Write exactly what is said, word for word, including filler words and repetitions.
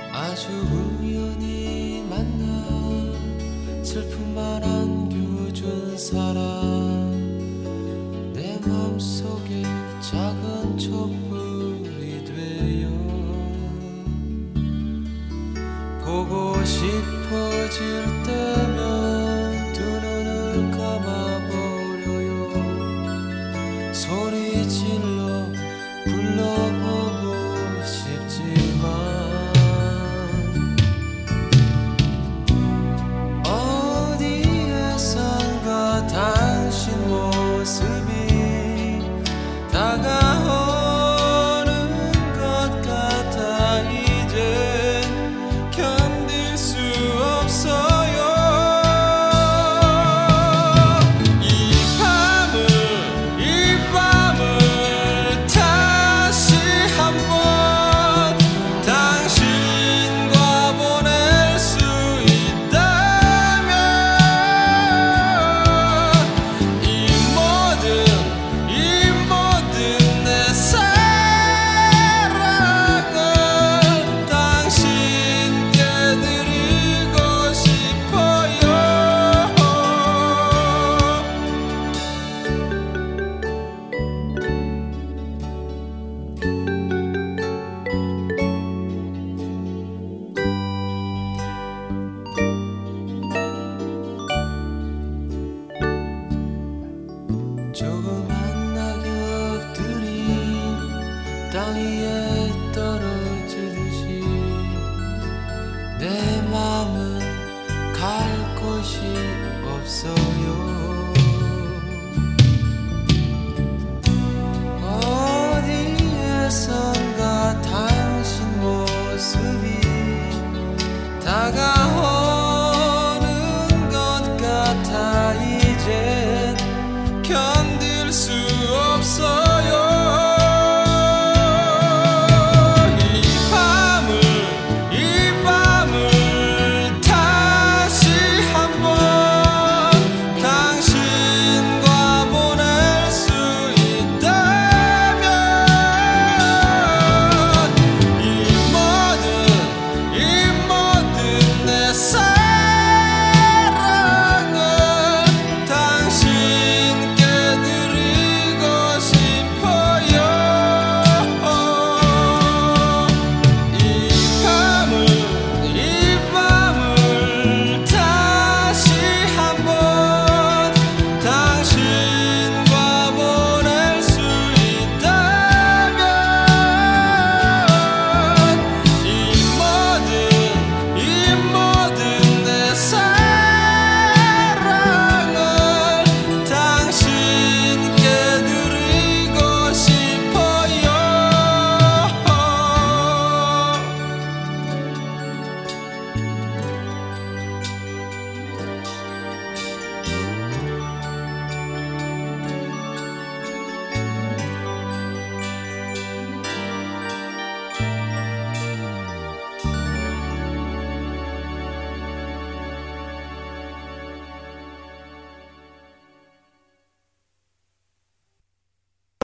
아주 우연히 만나 슬픔만 안겨준 사람, 내 맘속에 작은 촛불이 되어 보고 싶어질 때면 두 눈을 감아버려요. 소리 질러 불러보고 싶지만 어디에선가 당신 모습이 다가오는 것 같아 이제 견딜 수 없어요. 이 밤을 이 밤을 다시 한번 당신과 보낼 수 있다면 이 모든 이 모든 내 사랑을 당신께 드리고 싶어요. 조그만 낙엽들이 땅 위에 떨어지듯이 내 맘은 갈 곳이 없어요.